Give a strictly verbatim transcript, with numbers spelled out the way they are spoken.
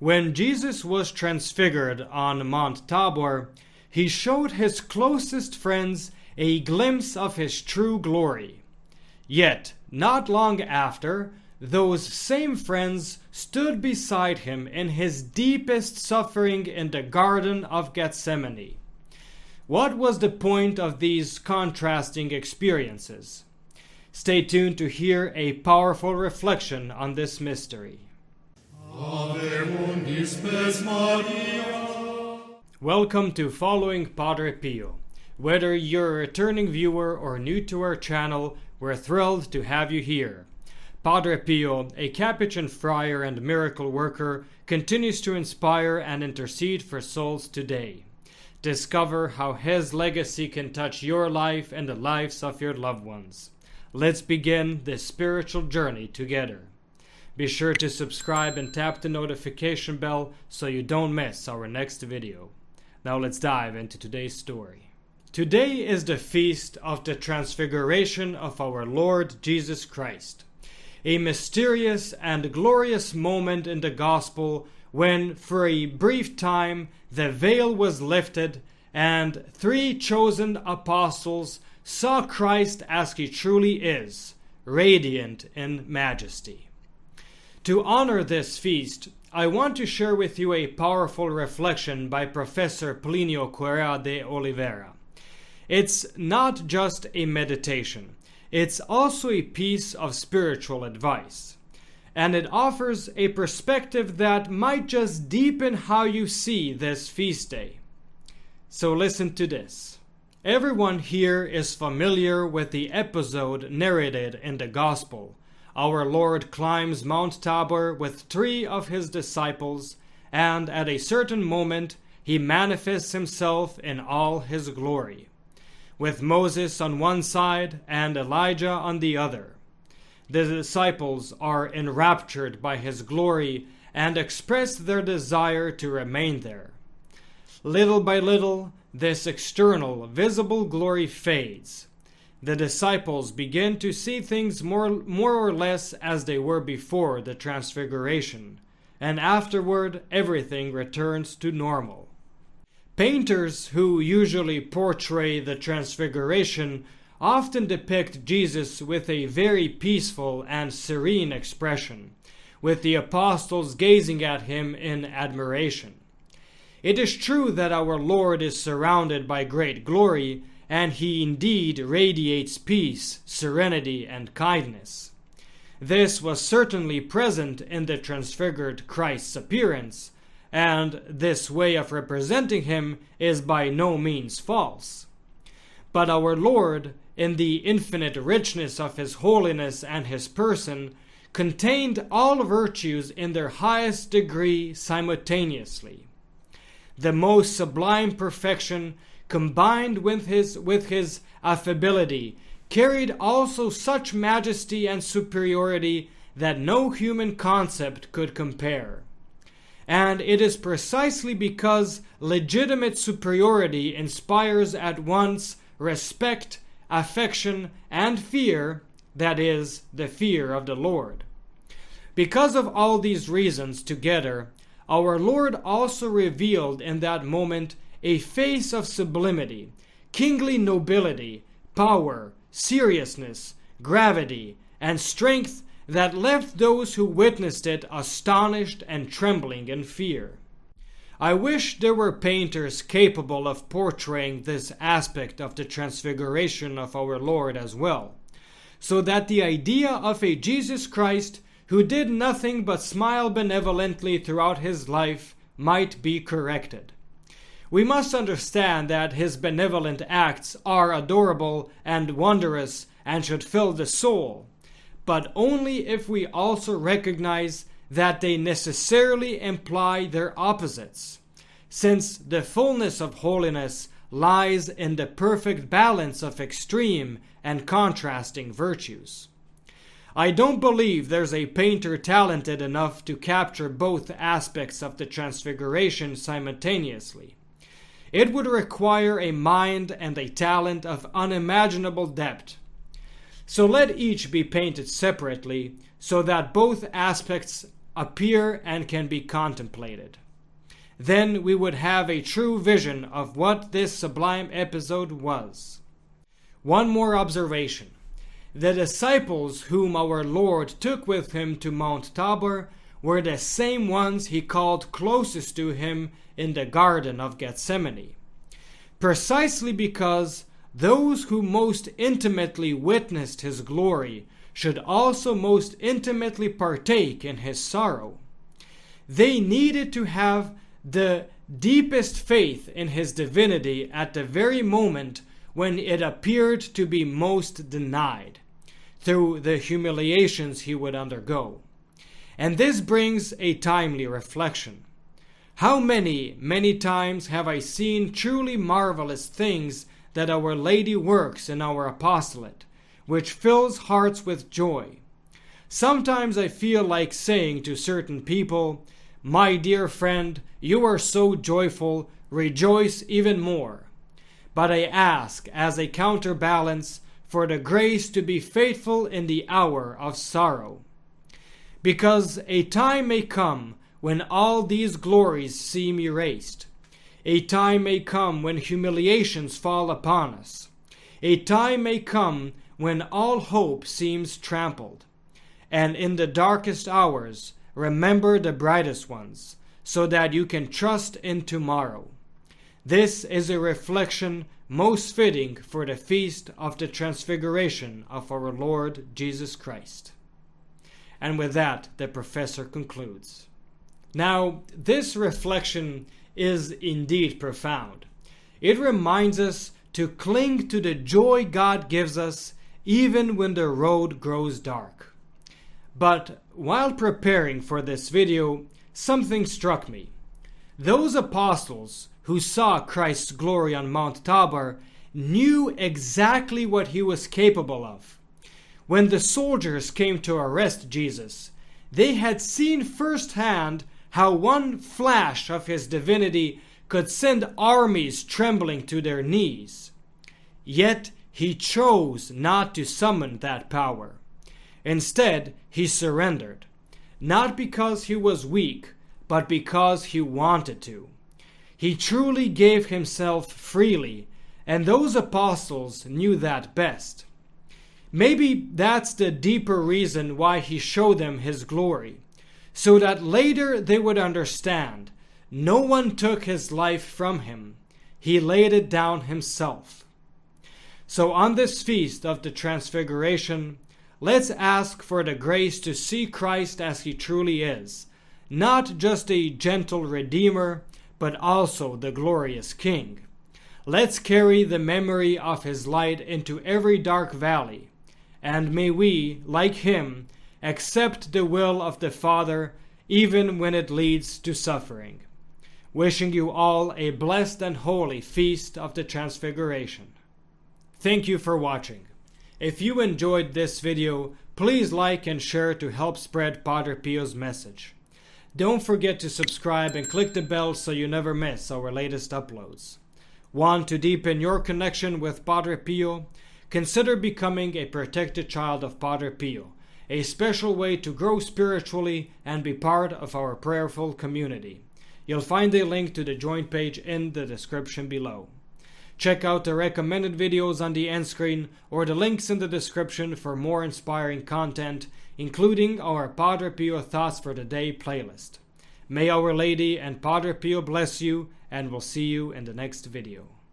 When Jesus was transfigured on Mount Tabor, he showed his closest friends a glimpse of his true glory. Yet, not long after, those same friends stood beside him in his deepest suffering in the Garden of Gethsemane. What was the point of these contrasting experiences? Stay tuned to hear a powerful reflection on this mystery. Welcome to Following Padre Pio. Whether you're a returning viewer or new to our channel, we're thrilled to have you here. Padre Pio, a Capuchin friar and miracle worker, continues to inspire and intercede for souls today. Discover how his legacy can touch your life and the lives of your loved ones. Let's begin this spiritual journey together. Be sure to subscribe and tap the notification bell so you don't miss our next video. Now let's dive into today's story. Today is the feast of the Transfiguration of our Lord Jesus Christ, a mysterious and glorious moment in the Gospel when, for a brief time, the veil was lifted and three chosen apostles saw Christ as he truly is, radiant in majesty. To honor this feast, I want to share with you a powerful reflection by Professor Plinio Correa de Oliveira. It's not just a meditation, it's also a piece of spiritual advice. And it offers a perspective that might just deepen how you see this feast day. So listen to this. Everyone here is familiar with the episode narrated in the Gospel. Our Lord climbs Mount Tabor with three of his disciples, and at a certain moment he manifests himself in all his glory, with Moses on one side and Elijah on the other. The disciples are enraptured by his glory and express their desire to remain there. Little by little, this external, visible glory fades. The disciples begin to see things more, more or less as they were before the Transfiguration, and afterward everything returns to normal. Painters who usually portray the Transfiguration often depict Jesus with a very peaceful and serene expression, with the apostles gazing at him in admiration. It is true that our Lord is surrounded by great glory, and he indeed radiates peace, serenity, and kindness. This was certainly present in the transfigured Christ's appearance, and this way of representing him is by no means false. But our Lord, in the infinite richness of his holiness and his person, contained all virtues in their highest degree simultaneously. The most sublime perfection, combined with his, with his affability, carried also such majesty and superiority that no human concept could compare. And it is precisely because legitimate superiority inspires at once respect, affection, and fear, that is, the fear of the Lord. Because of all these reasons together, our Lord also revealed in that moment a face of sublimity, kingly nobility, power, seriousness, gravity, and strength that left those who witnessed it astonished and trembling in fear. I wish there were painters capable of portraying this aspect of the Transfiguration of our Lord as well, so that the idea of a Jesus Christ who did nothing but smile benevolently throughout his life might be corrected. We must understand that his benevolent acts are adorable and wondrous and should fill the soul, but only if we also recognize that they necessarily imply their opposites, since the fullness of holiness lies in the perfect balance of extreme and contrasting virtues. I don't believe there's a painter talented enough to capture both aspects of the Transfiguration simultaneously. It would require a mind and a talent of unimaginable depth. So let each be painted separately, so that both aspects appear and can be contemplated. Then we would have a true vision of what this sublime episode was. One more observation. The disciples whom our Lord took with him to Mount Tabor were the same ones he called closest to him in the Garden of Gethsemane. Precisely because those who most intimately witnessed his glory should also most intimately partake in his sorrow. They needed to have the deepest faith in his divinity at the very moment when it appeared to be most denied, through the humiliations he would undergo. And this brings a timely reflection. How many, many times have I seen truly marvelous things that Our Lady works in our apostolate, which fills hearts with joy. Sometimes I feel like saying to certain people, "My dear friend, you are so joyful, rejoice even more." But I ask, as a counterbalance, for the grace to be faithful in the hour of sorrow. Because a time may come when all these glories seem erased. A time may come when humiliations fall upon us. A time may come when all hope seems trampled. And in the darkest hours, remember the brightest ones, so that you can trust in tomorrow. This is a reflection most fitting for the feast of the Transfiguration of our Lord Jesus Christ. And with that, the professor concludes. Now, this reflection is indeed profound. It reminds us to cling to the joy God gives us even when the road grows dark. But while preparing for this video, something struck me. Those apostles who saw Christ's glory on Mount Tabor knew exactly what he was capable of. When the soldiers came to arrest Jesus, they had seen firsthand how one flash of his divinity could send armies trembling to their knees. Yet he chose not to summon that power. Instead, he surrendered, not because he was weak, but because he wanted to. He truly gave himself freely, and those apostles knew that best. Maybe that's the deeper reason why he showed them his glory, so that later they would understand no one took his life from him. He laid it down himself. So on this feast of the Transfiguration, let's ask for the grace to see Christ as he truly is, not just a gentle Redeemer, but also the glorious King. Let's carry the memory of his light into every dark valley, and may we, like him, accept the will of the Father even when it leads to suffering. Wishing you all a blessed and holy feast of the Transfiguration. Thank you for watching. If you enjoyed this video, please like and share to help spread Padre Pio's message. Don't forget to subscribe and click the bell so you never miss our latest uploads. Want to deepen your connection with Padre Pio? Consider becoming a protected child of Padre Pio, a special way to grow spiritually and be part of our prayerful community. You'll find a link to the join page in the description below. Check out the recommended videos on the end screen or the links in the description for more inspiring content, including our Padre Pio Thoughts for the Day playlist. May Our Lady and Padre Pio bless you, and we'll see you in the next video.